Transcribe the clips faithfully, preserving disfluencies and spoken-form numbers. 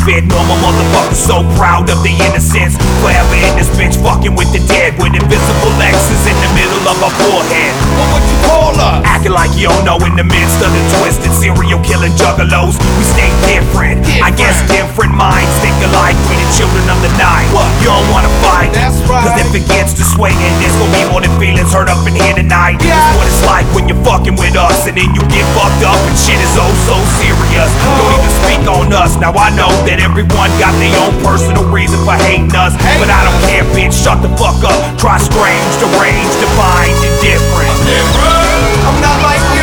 spit. Normal motherfuckers so proud of the innocence. Forever in this bitch fucking with the dead, with invisible X's in the middle of our forehead. What would you call us? Acting like you don't know, in the midst of the twisted serial killing juggalos, we stay different. different. I guess different minds think alike. We the children of the night. What? You don't wanna fight. That's right. Cause if it gets to swinging, there's gonna be more than feelings hurt up in here tonight. Yeah. It's what it's like when you're fucking with us, and then you get fucked up and shit is oh so serious. Don't even speak on us. Now I know that everyone got their own personal reason for hating us, Hate but I don't care, bitch. Shut the fuck up. Try strange, deranged, divine, and different. I'm not like you.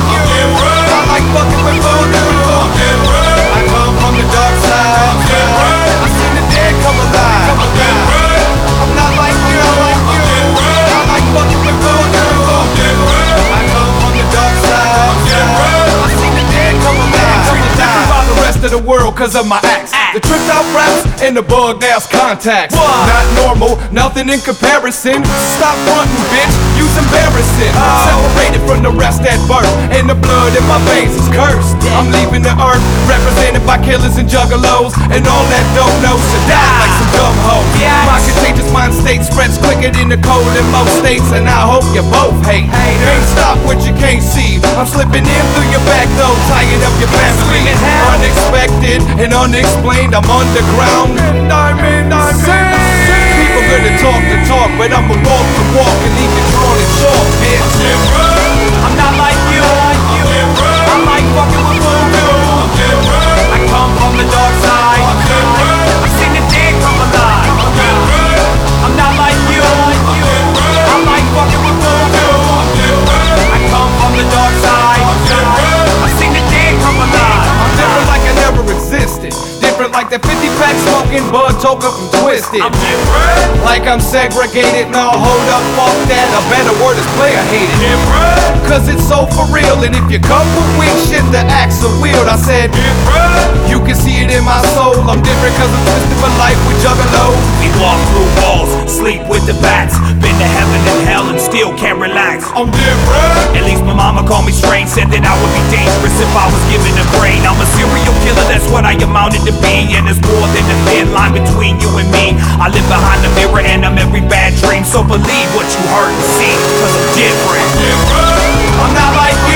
I like fucking with voodoo. I come from the dark side. I seen the dead come alive. I'm not like you. I like fucking with voodoo. I come from the dark side. I seen the dead come alive. Treated different by the rest of the world cause of my acts. The tripped out raps and the bugged ass contacts. Not normal, nothing in comparison. Stop frontin', bitch, you's embarrassing. Separated from the rest at birth, and the blood in my veins is cursed. I'm leaving the earth, represented by killers and juggalos, and all that dope knows to die like some dumb hoes. My contagious mind state spreads quicker than the cold in most states, and I hope you both hate. Can't stop what you can't see. I'm slipping in through your back door, tying up your family. Unexpected and unexplained, I'm underground. Diamond, diamond. People gonna talk the talk, but I'ma walk the walk and leave it drawn and chalk, bitch. I'm not like you. I like fucking with voodoo. I come from the dark side. I seen the dead come alive. I'm not like you. I like fucking with voodoo. I come from the dark side. I seen the dead come alive. I'm different like I never existed. Different like that fifty pack smoking bud toka from Twisted. I'm different. Like I'm segregated, no hold up, fuck that. A better word is player hated. Different. Cause it's so for real, and if you come with weak shit, the acts are weird. I said Different. you can see it in my soul. I'm different cause I'm twisted for life with juggalos. We walk through walls, sleep with the bats. Been to heaven and hell and still can't relax. I'm different. At least my mama called me strange, said that I would be dangerous if I was given a brain. I'm a serial killer, that's what I amounted to be. And there's more than a thin line between you and me. I live behind the mirror and I'm every bad dream. So believe what you heard and see, cause I'm different. I'm not like you.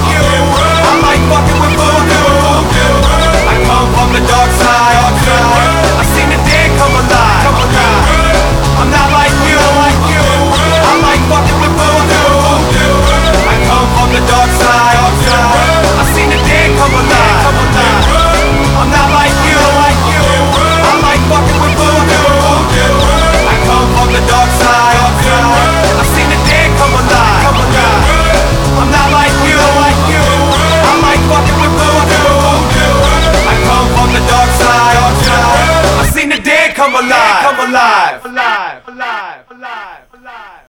I like fucking with voodoo. I come from the dark side. I seen the dead come alive. I'm not like you. I like fucking with voodoo. I come from the dark side. I seen the dead come alive. I'm not like you. I like fucking with voodoo. I come from the dark side. I seen the dead come alive. I'm not like you. I like fucking with voodoo. I come from the dark side. I seen the dead come alive.